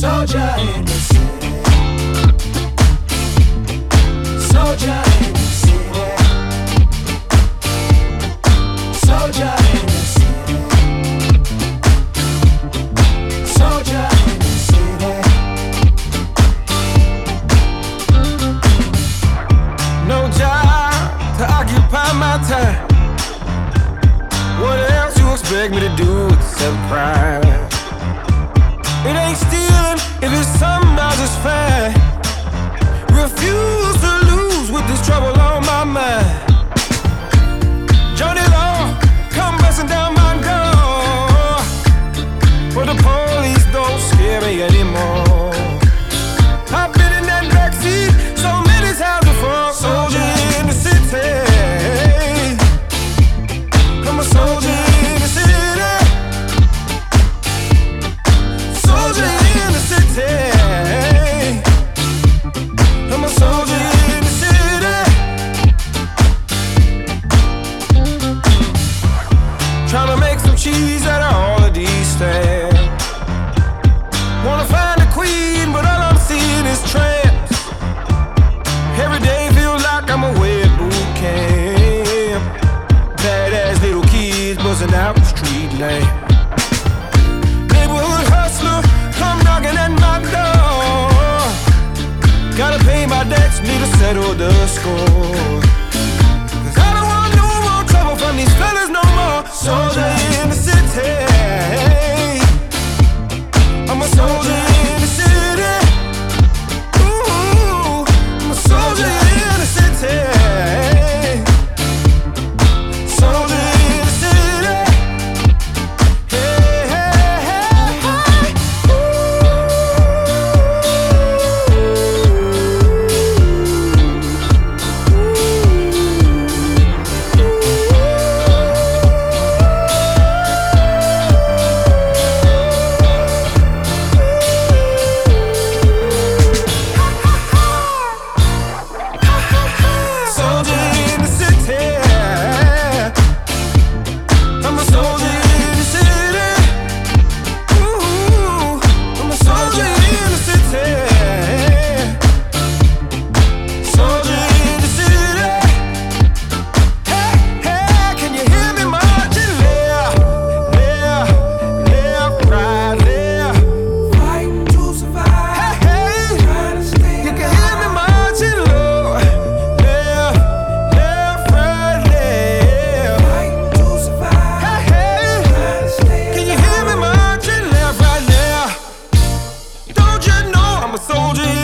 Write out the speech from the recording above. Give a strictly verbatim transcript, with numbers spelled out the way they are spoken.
Soldier in the city. Soldier in the city. Soldier in the city. Soldier in the city. No job to occupy my time. What else you expect me to do except cry? It ain't stealing if it's something I just find. Refuse to lose with this trouble on my mind. Johnny Law, come busting down my door, but the police don't scare me anymore. I've been in that backseat so many times before. Soldier in the city. I'm a soldier in the city. Soldier in the city. I'm a soldier in the city. Trying to make some cheese out of all of these things. Wanna find a queen, but all I'm seeing is tramps. Every day feel like I'm away at boot camp. Badass little kids buzzing out the street lane. Neighborhood hustler, come knocking at my door. Gotta pay my debts, need to settle the score. Cause I don't want no more trouble from these fellas no more. Soldier in the city. I'm a soldier in the city. Ooh, I'm a soldier in the city. Soldier in the city. Hey, hey, hey, hey. Soldier in the city. I'm a soldier in the city. Ooh, I'm a soldier in the city. Soldier in the city. Hey, hey, can you hear me marching? Left, left, left, right, left. Fighting to survive. Hey, hey, Trying to stay you can hear me marching low. Left, left, right, left. Fighting to survive. Hey, hey, Trying to stay can you hear me marching left, right, now? Don't you know I'm a soldier